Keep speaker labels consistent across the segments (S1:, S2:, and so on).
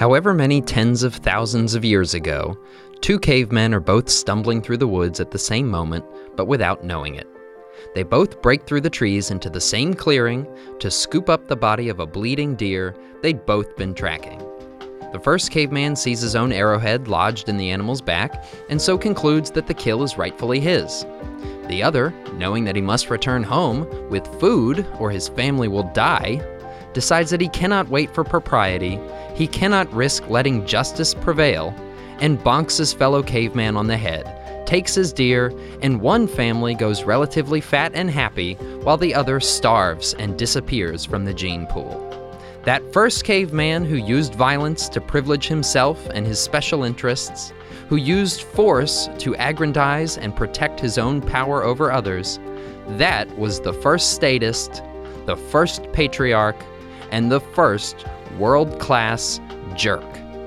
S1: However many tens of thousands of years ago, two cavemen are both stumbling through the woods at the same moment, but without knowing it. They both break through the trees into the same clearing to scoop up the body of a bleeding deer they'd both been tracking. The first caveman sees his own arrowhead lodged in the animal's back, and so concludes that the kill is rightfully his. The other, knowing that he must return home with food or his family will die, decides that he cannot wait for propriety, he cannot risk letting justice prevail, and bonks his fellow caveman on the head, takes his deer, and one family goes relatively fat and happy while the other starves and disappears from the gene pool. That first caveman who used violence to privilege himself and his special interests, who used force to aggrandize and protect his own power over others, that was the first statist, the first patriarch, and the first world-class jerk.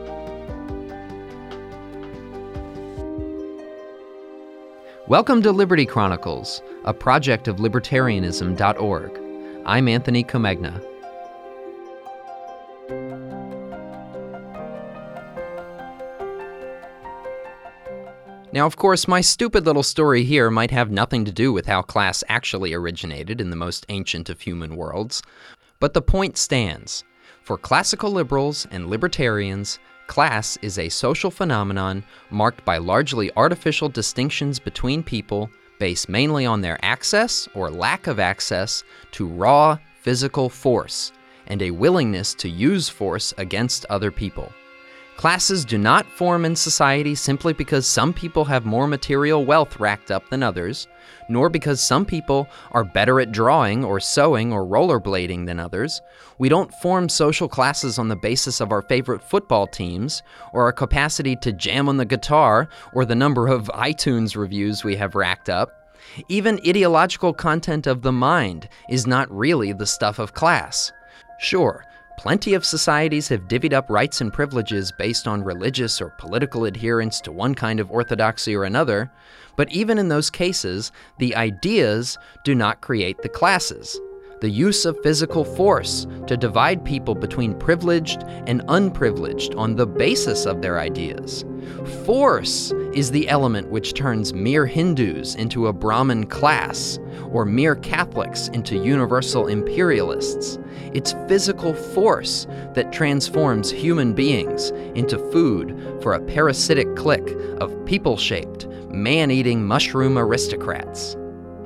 S1: Welcome to Liberty Chronicles, a project of libertarianism.org. I'm Anthony Comegna. Now, of course, my stupid little story here might have nothing to do with how class actually originated in the most ancient of human worlds, but the point stands. For classical liberals and libertarians, class is a social phenomenon marked by largely artificial distinctions between people based mainly on their access or lack of access to raw physical force and a willingness to use force against other people. Classes do not form in society simply because some people have more material wealth racked up than others, nor because some people are better at drawing or sewing or rollerblading than others. We don't form social classes on the basis of our favorite football teams, or our capacity to jam on the guitar, or the number of iTunes reviews we have racked up. Even ideological content of the mind is not really the stuff of class. Sure, plenty of societies have divvied up rights and privileges based on religious or political adherence to one kind of orthodoxy or another, but even in those cases, the ideas do not create the classes. The use of physical force to divide people between privileged and unprivileged on the basis of their ideas. Force is the element which turns mere Hindus into a Brahmin class, or mere Catholics into universal imperialists. It's physical force that transforms human beings into food for a parasitic clique of people-shaped, man-eating mushroom aristocrats.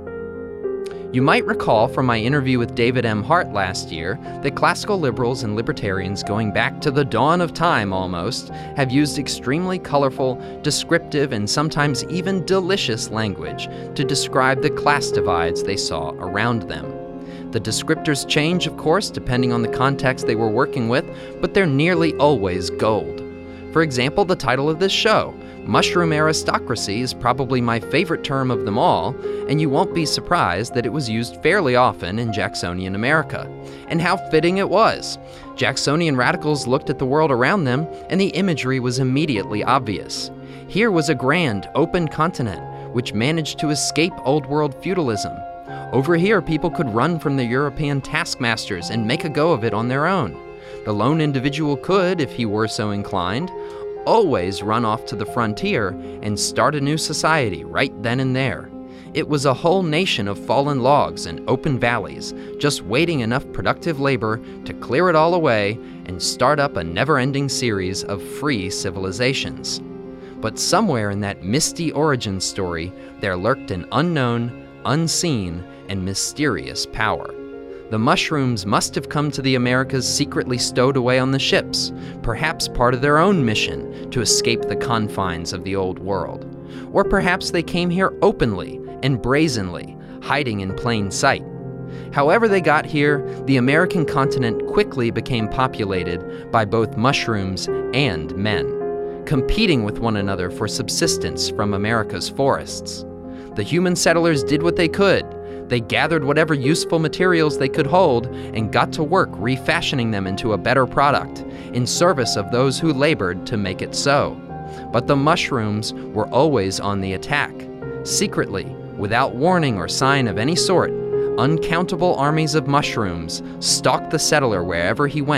S1: You might recall from my interview with David M. Hart last year that classical liberals and libertarians going back to the dawn of time almost have used extremely colorful, descriptive, and sometimes even delicious language to describe the class divides they saw around them. The descriptors change, of course, depending on the context they were working with, but they're nearly always gold. For example, the title of this show, Mushroom Aristocracy, is probably my favorite term of them all, and you won't be surprised that it was used fairly often in Jacksonian America. And how fitting it was. Jacksonian radicals looked at the world around them, and the imagery was immediately obvious. Here was a grand, open continent, which managed to escape old-world feudalism. Over here, people could run from the European taskmasters and make a go of it on their own. The lone individual could, if he were so inclined, always run off to the frontier and start a new society right then and there. It was a whole nation of fallen logs and open valleys, just waiting enough productive labor to clear it all away and start up a never-ending series of free civilizations. But somewhere in that misty origin story, there lurked an unknown, unseen, and mysterious power. The mushrooms must have come to the Americas secretly stowed away on the ships, perhaps part of their own mission to escape the confines of the old world. Or perhaps they came here openly and brazenly, hiding in plain sight. However they got here, the American continent quickly became populated by both mushrooms and men, competing with one another for subsistence from America's forests. The human settlers did what they could. They gathered whatever useful materials they could hold and got to work refashioning them into a better product in service of those who labored to make it so. But the mushrooms were always on the attack. Secretly, without warning or sign of any sort, uncountable armies of mushrooms stalked the settler wherever he went,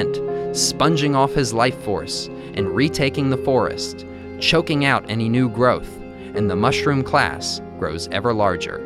S1: sponging off his life force and retaking the forest, choking out any new growth, and the mushroom class grows ever larger.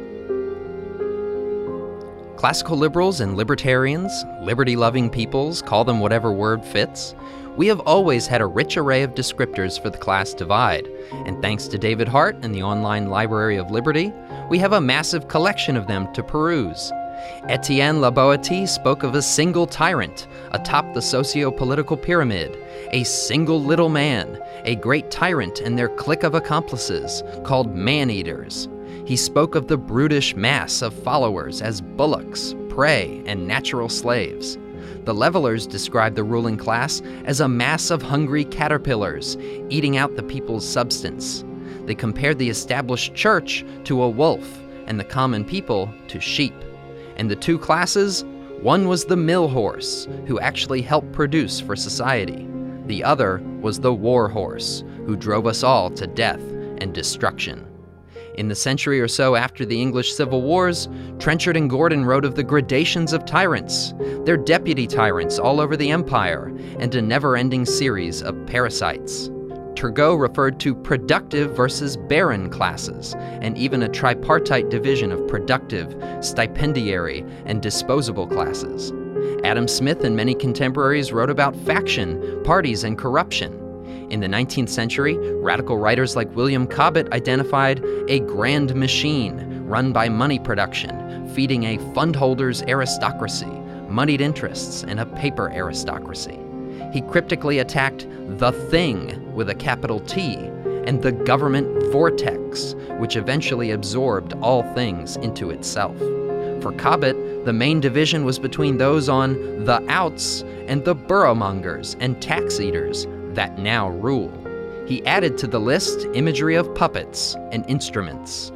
S1: Classical liberals and libertarians, liberty-loving peoples, call them whatever word fits, we have always had a rich array of descriptors for the class divide, and thanks to David Hart and the Online Library of Liberty, we have a massive collection of them to peruse. Etienne Laboetie spoke of a single tyrant atop the socio-political pyramid, a single little man, a great tyrant and their clique of accomplices, called man-eaters. He spoke of the brutish mass of followers as bullocks, prey, and natural slaves. The levelers described the ruling class as a mass of hungry caterpillars, eating out the people's substance. They compared the established church to a wolf, and the common people to sheep. And the two classes, one was the mill horse, who actually helped produce for society. The other was the war horse, who drove us all to death and destruction. In the century or so after the English Civil Wars, Trenchard and Gordon wrote of the gradations of tyrants, their deputy tyrants all over the empire, and a never-ending series of parasites. Turgot referred to productive versus barren classes, and even a tripartite division of productive, stipendiary, and disposable classes. Adam Smith and many contemporaries wrote about faction, parties, and corruption. In the 19th century, radical writers like William Cobbett identified a grand machine run by money production, feeding a fundholders aristocracy, moneyed interests, and a paper aristocracy. He cryptically attacked the Thing with a capital T and the government vortex, which eventually absorbed all things into itself. For Cobbett, the main division was between those on the outs and the boroughmongers and tax eaters that now rule. He added to the list imagery of puppets and instruments.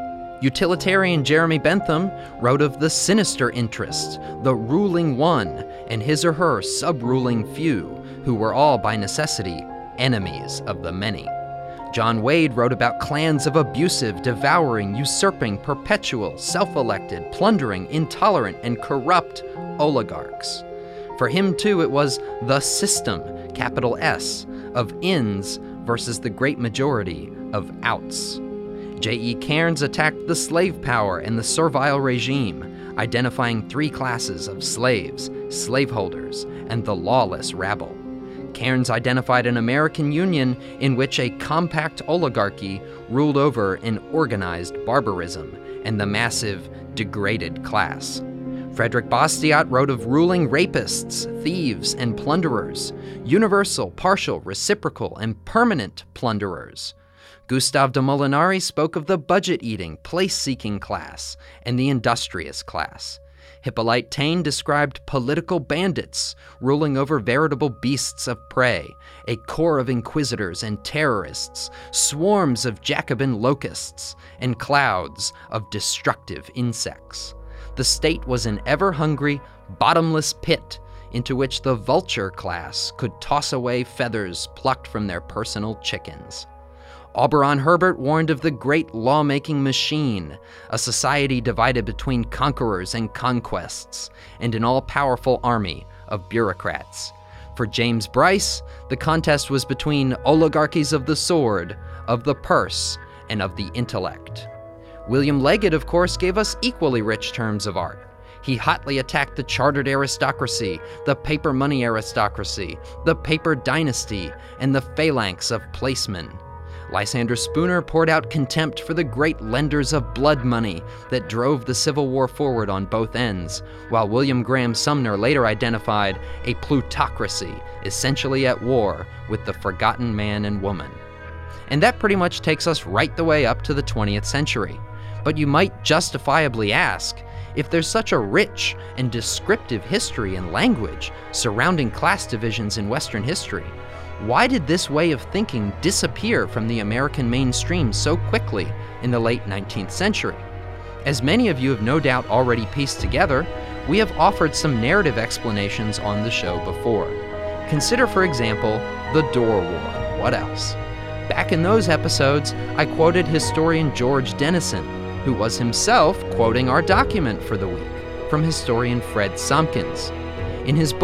S1: Utilitarian Jeremy Bentham wrote of the sinister interest, the ruling one, and his or her sub-ruling few, who were all by necessity enemies of the many. John Wade wrote about clans of abusive, devouring, usurping, perpetual, self-elected, plundering, intolerant, and corrupt oligarchs. For him, too, it was the system, capital S, of ins versus the great majority of outs. J.E. Cairns attacked the slave power and the servile regime, identifying three classes of slaves, slaveholders, and the lawless rabble. Cairns identified an American Union in which a compact oligarchy ruled over an organized barbarism and the massive, degraded class. Frederick Bastiat wrote of ruling rapists, thieves, and plunderers, universal, partial, reciprocal, and permanent plunderers. Gustave de Molinari spoke of the budget-eating, place-seeking class and the industrious class. Hippolyte Taine described political bandits ruling over veritable beasts of prey, a corps of inquisitors and terrorists, swarms of Jacobin locusts, and clouds of destructive insects. The state was an ever-hungry, bottomless pit into which the vulture class could toss away feathers plucked from their personal chickens. Auberon Herbert warned of the great lawmaking machine, a society divided between conquerors and conquests, and an all-powerful army of bureaucrats. For James Bryce, the contest was between oligarchies of the sword, of the purse, and of the intellect. William Leggett, of course, gave us equally rich terms of art. He hotly attacked the chartered aristocracy, the paper money aristocracy, the paper dynasty, and the phalanx of placemen. Lysander Spooner poured out contempt for the great lenders of blood money that drove the Civil War forward on both ends, while William Graham Sumner later identified a plutocracy essentially at war with the forgotten man and woman. And that pretty much takes us right the way up to the 20th century. But you might justifiably ask, if there's such a rich and descriptive history and language surrounding class divisions in Western history, why did this way of thinking disappear from the American mainstream so quickly in the late 19th century? As many of you have no doubt already pieced together, we have offered some narrative explanations on the show before. Consider, for example, the Dorr War. What else? Back in those episodes, I quoted historian George Dennison, who was himself quoting our document for the week from historian Fred Somkins. In his book,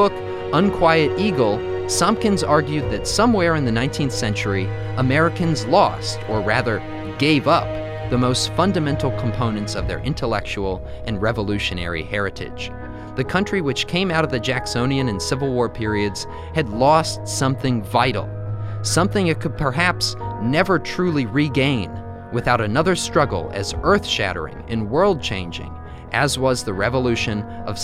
S1: Unquiet Eagle, Somkins argued that somewhere in the 19th century, Americans lost, or rather gave up, the most fundamental components of their intellectual and revolutionary heritage. The country which came out of the Jacksonian and Civil War periods had lost something vital, something it could perhaps never truly regain without another struggle as earth-shattering and world-changing as was the Revolution of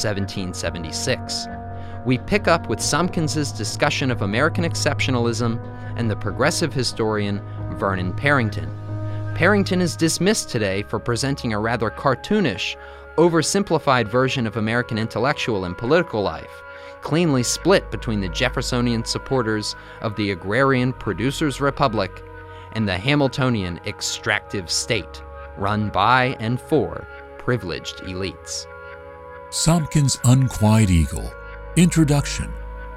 S1: 1776. We pick up with Somkins' discussion of American exceptionalism and the progressive historian Vernon Parrington. Parrington is dismissed today for presenting a rather cartoonish, oversimplified version of American intellectual and political life, cleanly split between the Jeffersonian supporters of the agrarian producers' republic and the Hamiltonian extractive state, run by and for privileged elites.
S2: Somkins' Unquiet Eagle. Introduction.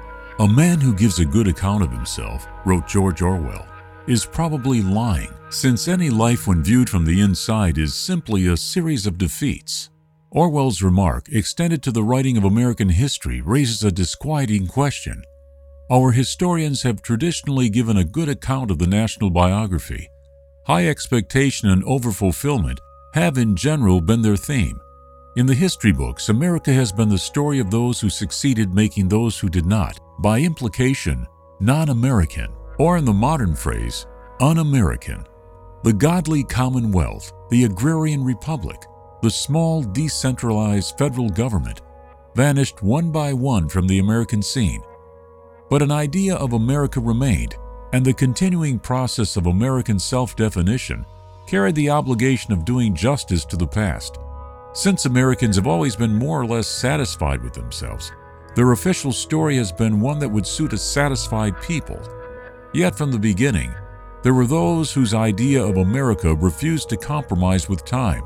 S2: A man who gives a good account of himself, wrote George Orwell, is probably lying, since any life when viewed from the inside is simply a series of defeats. Orwell's remark, extended to the writing of American history, raises a disquieting question. Our historians have traditionally given a good account of the national biography. High expectation and overfulfillment have in general been their theme. In the history books, America has been the story of those who succeeded making those who did not, by implication, non-American, or in the modern phrase, un-American. The godly commonwealth, the agrarian republic, the small decentralized federal government vanished one by one from the American scene. But an idea of America remained, and the continuing process of American self-definition carried the obligation of doing justice to the past. Since Americans have always been more or less satisfied with themselves, their official story has been one that would suit a satisfied people. Yet from the beginning, there were those whose idea of America refused to compromise with time.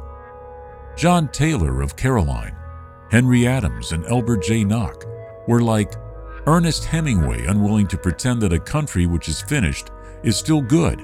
S2: John Taylor of Caroline, Henry Adams, and Elbert J. Nock were like Ernest Hemingway, unwilling to pretend that a country which is finished is still good.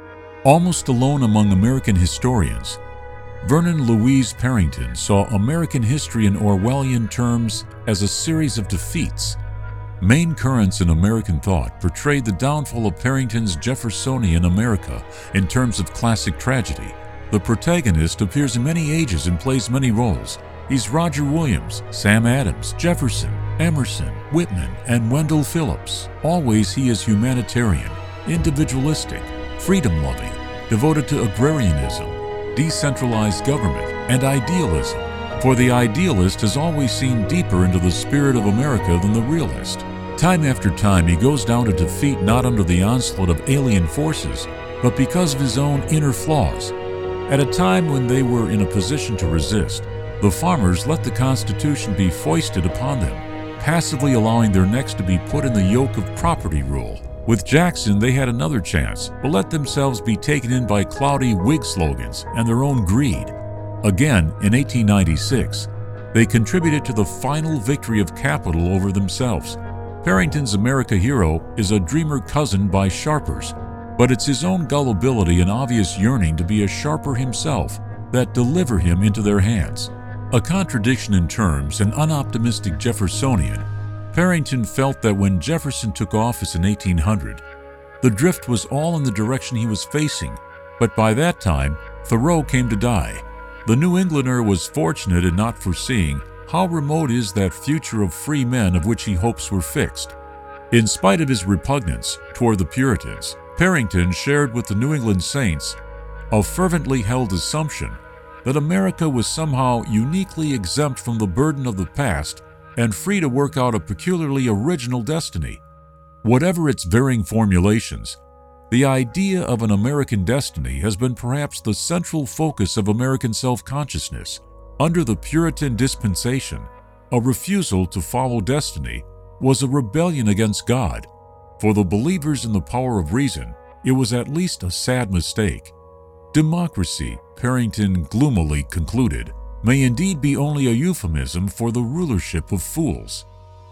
S2: Almost alone among American historians, Vernon Louise Parrington saw American history in Orwellian terms as a series of defeats. Main currents in American thought portrayed the downfall of Parrington's Jeffersonian America in terms of classic tragedy. The protagonist appears in many ages and plays many roles. He's Roger Williams, Sam Adams, Jefferson, Emerson, Whitman, and Wendell Phillips. Always he is humanitarian, individualistic, freedom-loving, devoted to agrarianism, decentralized government, and idealism. For the idealist has always seen deeper into the spirit of America than the realist. Time after time he goes down to defeat not under the onslaught of alien forces, but because of his own inner flaws. At a time when they were in a position to resist, the farmers let the Constitution be foisted upon them, passively allowing their necks to be put in the yoke of property rule. With Jackson, they had another chance, but let themselves be taken in by cloudy Whig slogans and their own greed. Again, in 1896, they contributed to the final victory of capital over themselves. Parrington's America hero is a dreamer cozened by sharpers, but it's his own gullibility and obvious yearning to be a sharper himself that deliver him into their hands. A contradiction in terms, an unoptimistic Jeffersonian, Parrington felt that when Jefferson took office in 1800, the drift was all in the direction he was facing, but by that time, Thoreau came to die. The New Englander was fortunate in not foreseeing how remote is that future of free men of which he hopes were fixed. In spite of his repugnance toward the Puritans, Parrington shared with the New England Saints a fervently held assumption that America was somehow uniquely exempt from the burden of the past and free to work out a peculiarly original destiny. Whatever its varying formulations, the idea of an American destiny has been perhaps the central focus of American self-consciousness. Under the Puritan dispensation, a refusal to follow destiny was a rebellion against God. For the believers in the power of reason, it was at least a sad mistake. Democracy, Parrington gloomily concluded, may indeed be only a euphemism for the rulership of fools.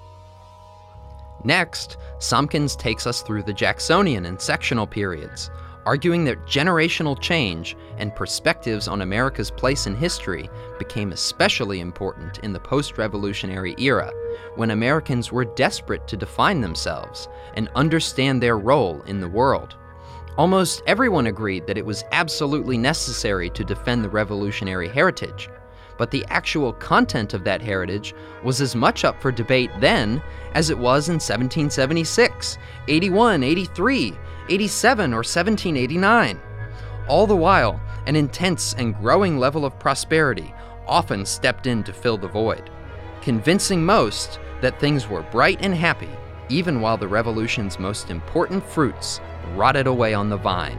S1: Next, Somkins takes us through the Jacksonian and sectional periods. arguing that generational change and perspectives on America's place in history became especially important in the post-revolutionary era, when Americans were desperate to define themselves and understand their role in the world. Almost everyone agreed that it was absolutely necessary to defend the revolutionary heritage, but the actual content of that heritage was as much up for debate then as it was in 1776, 81, 83, 87, or 1789. All the while, an intense and growing level of prosperity often stepped in to fill the void, convincing most that things were bright and happy, even while the revolution's most important fruits rotted away on the vine.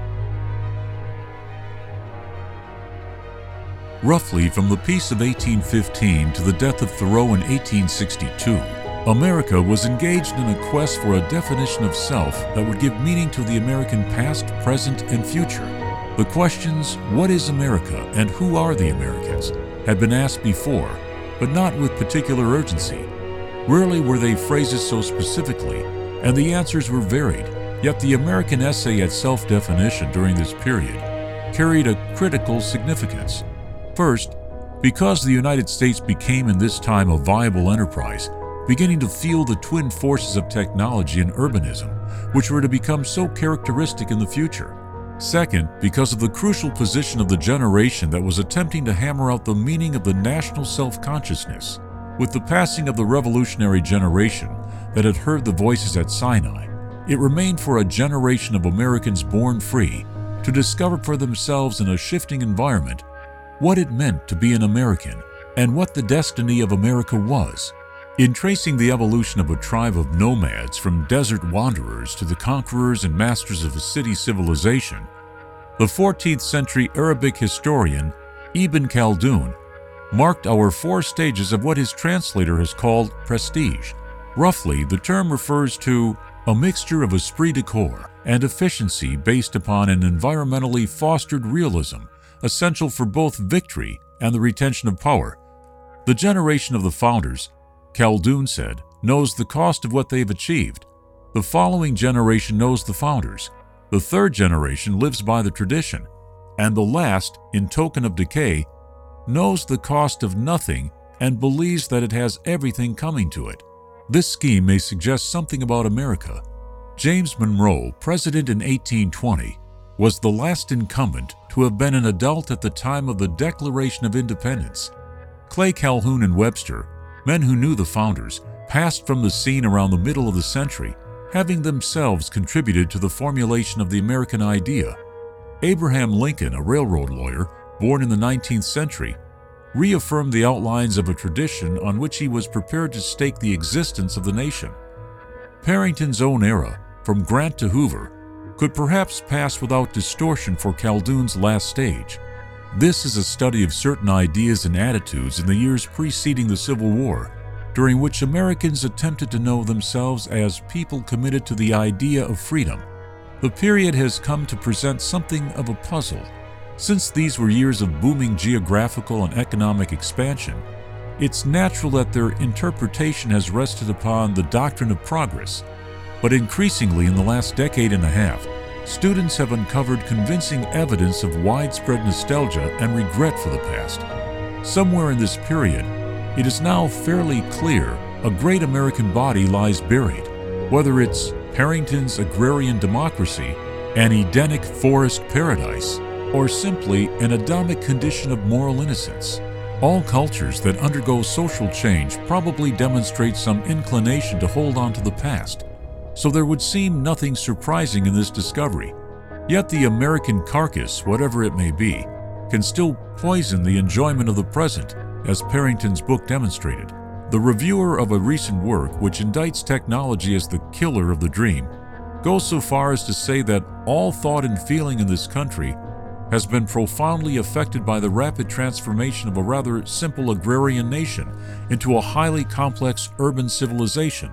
S2: Roughly from the Peace of 1815 to the death of Thoreau in 1862, America was engaged in a quest for a definition of self that would give meaning to the American past, present, and future. The questions, what is America and who are the Americans, had been asked before, but not with particular urgency. Rarely were they phrases so specifically, and the answers were varied, yet the American essay at self-definition during this period carried a critical significance. First, because the United States became in this time a viable enterprise, beginning to feel the twin forces of technology and urbanism, which were to become so characteristic in the future. Second, because of the crucial position of the generation that was attempting to hammer out the meaning of the national self-consciousness. With the passing of the revolutionary generation that had heard the voices at Sinai, it remained for a generation of Americans born free to discover for themselves in a shifting environment what it meant to be an American and what the destiny of America was. In tracing the evolution of a tribe of nomads from desert wanderers to the conquerors and masters of a city civilization, the 14th century Arabic historian Ibn Khaldun marked our 4 stages of what his translator has called prestige. Roughly, the term refers to a mixture of esprit de corps and efficiency based upon an environmentally fostered realism essential for both victory and the retention of power. The generation of the founders, Khaldun said, knows the cost of what they've achieved. The following generation knows the founders. The third generation lives by the tradition. And the last, in token of decay, knows the cost of nothing and believes that it has everything coming to it. This scheme may suggest something about America. James Monroe, president in 1820, was the last incumbent to have been an adult at the time of the Declaration of Independence. Clay, Calhoun, and Webster, men who knew the founders, passed from the scene around the middle of the century, having themselves contributed to the formulation of the American idea. Abraham Lincoln, a railroad lawyer, born in the 19th century, reaffirmed the outlines of a tradition on which he was prepared to stake the existence of the nation. Parrington's own era, from Grant to Hoover, could perhaps pass without distortion for Khaldun's last stage. This is a study of certain ideas and attitudes in the years preceding the Civil War, during which Americans attempted to know themselves as people committed to the idea of freedom. The period has come to present something of a puzzle. Since these were years of booming geographical and economic expansion, it's natural that their interpretation has rested upon the doctrine of progress. But increasingly in the last decade and a half, students have uncovered convincing evidence of widespread nostalgia and regret for the past. Somewhere in this period, it is now fairly clear a great American body lies buried, whether it's Parrington's agrarian democracy, an Edenic forest paradise, or simply an Adamic condition of moral innocence. All cultures that undergo social change probably demonstrate some inclination to hold on to the past, so there would seem nothing surprising in this discovery. Yet the American carcass, whatever it may be, can still poison the enjoyment of the present, as Parrington's book demonstrated. The reviewer of a recent work which indicts technology as the killer of the dream goes so far as to say that all thought and feeling in this country has been profoundly affected by the rapid transformation of a rather simple agrarian nation into a highly complex urban civilization.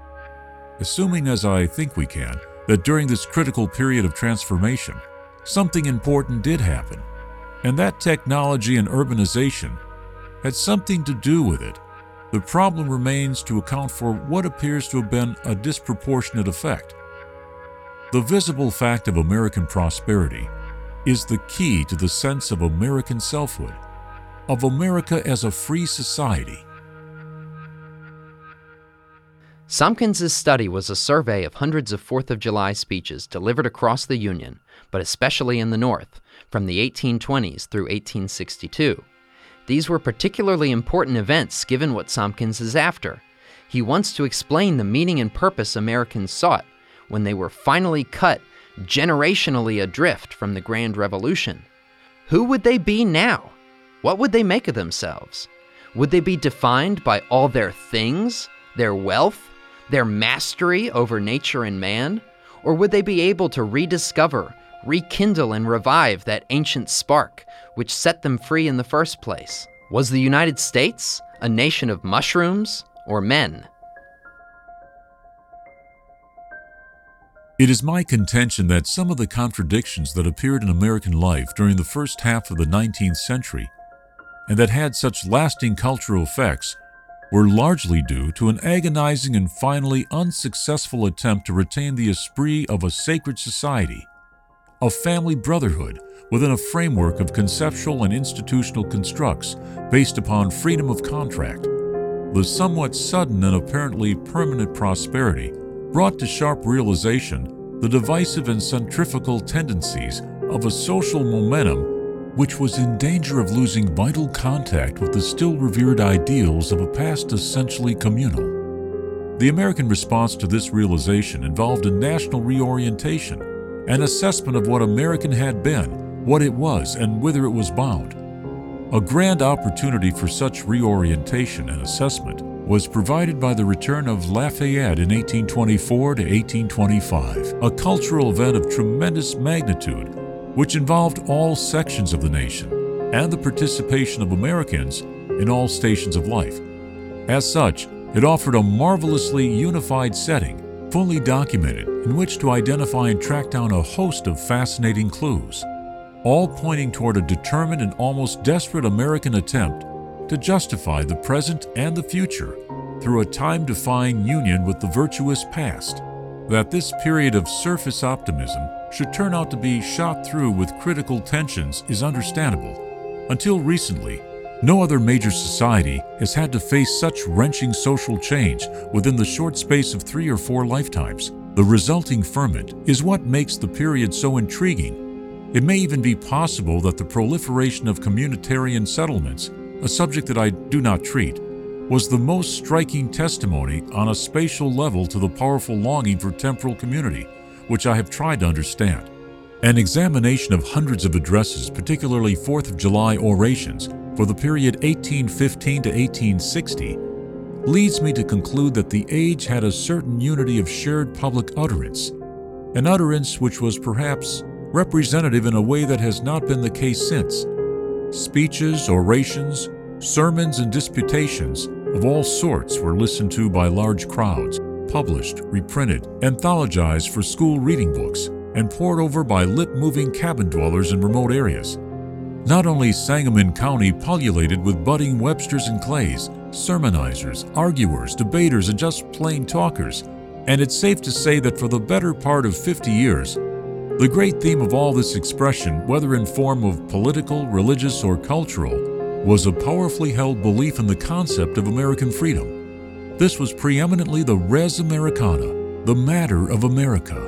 S2: Assuming, as I think we can, that during this critical period of transformation, something important did happen, and that technology and urbanization had something to do with it, the problem remains to account for what appears to have been a disproportionate effect. The visible fact of American prosperity is the key to the sense of American selfhood, of America as a free society.
S1: Somkins' study was a survey of hundreds of 4th of July speeches delivered across the Union, but especially in the North, from the 1820s through 1862. These were particularly important events given what Somkins is after. He wants to explain the meaning and purpose Americans sought when they were finally cut generationally adrift from the Grand Revolution. Who would they be now? What would they make of themselves? Would they be defined by all their things, their wealth, their mastery over nature and man? Or would they be able to rediscover, rekindle, and revive that ancient spark which set them free in the first place? Was the United States a nation of mushrooms or men?
S2: It is my contention that some of the contradictions that appeared in American life during the first half of the 19th century, and that had such lasting cultural effects, were largely due to an agonizing and finally unsuccessful attempt to retain the esprit of a sacred society, a family brotherhood within a framework of conceptual and institutional constructs based upon freedom of contract. The somewhat sudden and apparently permanent prosperity brought to sharp realization the divisive and centrifugal tendencies of a social momentum which was in danger of losing vital contact with the still revered ideals of a past essentially communal. The American response to this realization involved a national reorientation, an assessment of what American had been, what it was, and whither it was bound. A grand opportunity for such reorientation and assessment was provided by the return of Lafayette in 1824 to 1825, a cultural event of tremendous magnitude which involved all sections of the nation and the participation of Americans in all stations of life. As such, it offered a marvelously unified setting, fully documented, in which to identify and track down a host of fascinating clues, all pointing toward a determined and almost desperate American attempt to justify the present and the future through a time-defying union with the virtuous past. That this period of surface optimism should turn out to be shot through with critical tensions is understandable. Until recently, no other major society has had to face such wrenching social change within the short space of 3 or 4 lifetimes. The resulting ferment is what makes the period so intriguing. It may even be possible that the proliferation of communitarian settlements, a subject that I do not treat, was the most striking testimony on a spatial level to the powerful longing for temporal community, which I have tried to understand. An examination of hundreds of addresses, particularly 4th of July orations, for the period 1815 to 1860, leads me to conclude that the age had a certain unity of shared public utterance, an utterance which was perhaps representative in a way that has not been the case since. Speeches, orations, sermons, and disputations of all sorts were listened to by large crowds, published, reprinted, anthologized for school reading books, and pored over by lip-moving cabin dwellers in remote areas. Not only Sangamon County pullulated with budding Websters and Clays, sermonizers, arguers, debaters, and just plain talkers, and it's safe to say that for the better part of 50 years, the great theme of all this expression, whether in form of political, religious, or cultural, was a powerfully held belief in the concept of American freedom. This was preeminently the res Americana, the matter of America.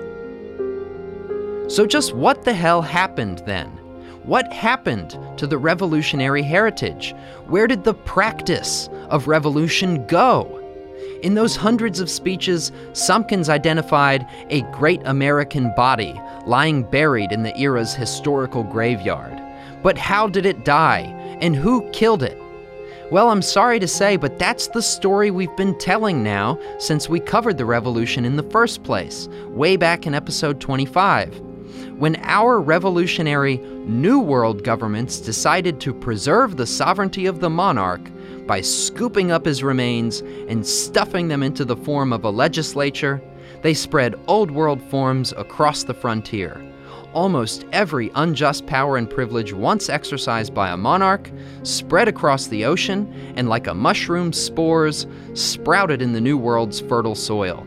S1: So just what the hell happened then? What happened to the revolutionary heritage? Where did the practice of revolution go? In those hundreds of speeches, Somkins identified a great American body lying buried in the era's historical graveyard. But how did it die? And who killed it? Well, I'm sorry to say, but that's the story we've been telling now since we covered the revolution in the first place, way back in episode 25. When our revolutionary New World governments decided to preserve the sovereignty of the monarch by scooping up his remains and stuffing them into the form of a legislature, they spread Old World forms across the frontier. Almost every unjust power and privilege once exercised by a monarch spread across the ocean and like a mushroom's spores sprouted in the New World's fertile soil.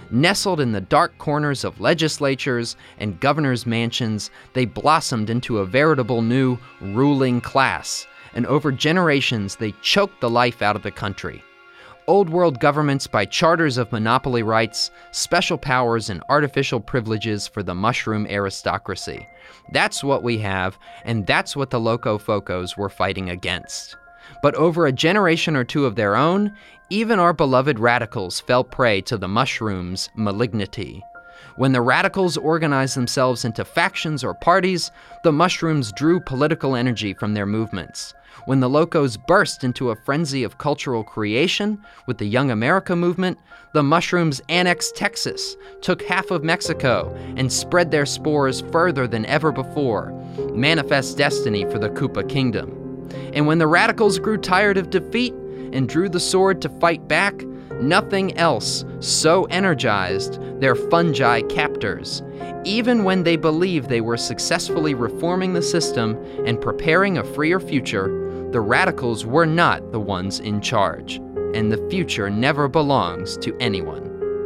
S1: Nestled in the dark corners of legislatures and governors' mansions, they blossomed into a veritable new ruling class, and over generations they choked the life out of the country. Old world governments by charters of monopoly rights, special powers, and artificial privileges for the mushroom aristocracy. That's what we have, and that's what the Locofocos were fighting against. But over a generation or two of their own, even our beloved radicals fell prey to the mushroom's malignity. When the radicals organized themselves into factions or parties, the mushrooms drew political energy from their movements. When the Locos burst into a frenzy of cultural creation with the Young America movement, the mushrooms annexed Texas, took half of Mexico, and spread their spores further than ever before. Manifest destiny for the Koopa Kingdom. And when the radicals grew tired of defeat and drew the sword to fight back, nothing else so energized their fungi captors. Even when they believed they were successfully reforming the system and preparing a freer future, the radicals were not the ones in charge, and the future never belongs to anyone.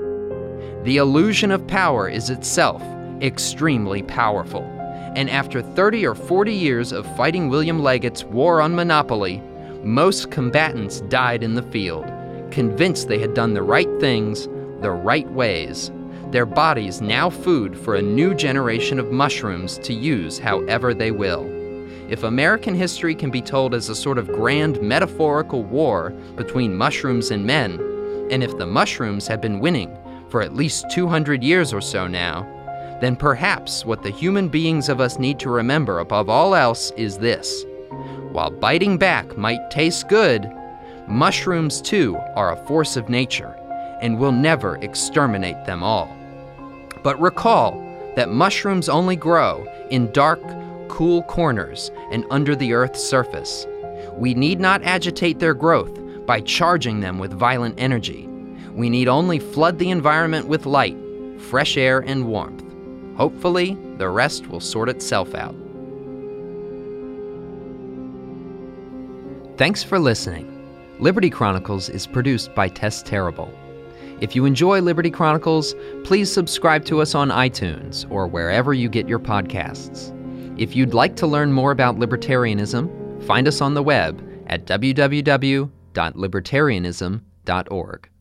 S1: The illusion of power is itself extremely powerful, and after 30 or 40 years of fighting William Leggett's war on monopoly, most combatants died in the field, convinced they had done the right things, the right ways. Their bodies now food for a new generation of mushrooms to use however they will. If American history can be told as a sort of grand metaphorical war between mushrooms and men, and if the mushrooms have been winning for at least 200 years or so now, then perhaps what the human beings of us need to remember above all else is this. While biting back might taste good, mushrooms too are a force of nature, and will never exterminate them all. But recall that mushrooms only grow in dark, cool corners and under the earth's surface. We need not agitate their growth by charging them with violent energy. We need only flood the environment with light, fresh air, and warmth. Hopefully, the rest will sort itself out. Thanks for listening. Liberty Chronicles is produced by Tess Terrible. If you enjoy Liberty Chronicles, please subscribe to us on iTunes or wherever you get your podcasts. If you'd like to learn more about libertarianism, find us on the web at www.libertarianism.org.